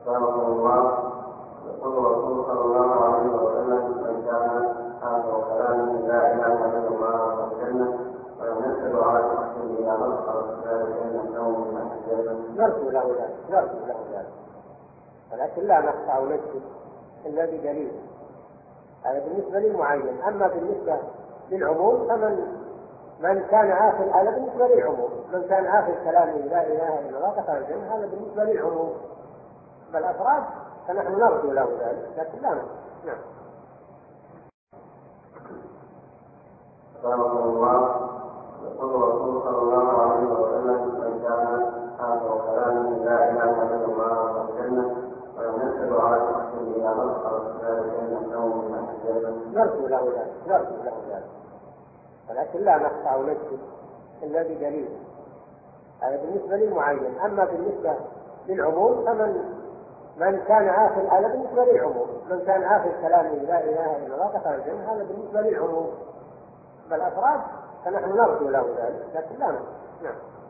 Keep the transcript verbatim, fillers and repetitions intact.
رحمه الله يقول الرسول صلى الله عليه وسلم: من كان آخر كلامه لا إله إلا الله دخل الجنة، ولم يسأل على شخص إذا أدخل ذلك الجنة من أهل الجنة. نرجو له ذلك، نرجو له ذلك، ولكن لا نقطع نفسه إلا بدليل. هذا بالنسبة للمعين. أما بالنسبة للعموم فمن من كان آخر، هذا بالنسبة للعموم، من كان آخر كلامه لا إله إلا الله دخل الجنة، هذا بالنسبة للعموم. بالأفراد فنحن نرجو له ذلك، لكن لا نقطع. نعم. رحمه الله يقول الرسول صلى الله عليه وسلم: من كان آخر كلامه لا إله إلا الله دخل الجنة، ولم يسأل على شخص إذا أدخل ذلك الجنة من أهل الجنة. نرجو له ذلك، نرجو له ذلك، ولكن لا نقطع نفسه إلا بدليل. هذا بالنسبة للمعين. أما بالنسبة للعموم فمن من كان آخر، هذا بالنسبة للعموم، من كان آخر كلامه لا إله إلا الله دخل الجنة، هذا بالنسبة للعموم. بالأفراد فنحن نرجو له ذلك، لكن لا نقطع. نعم.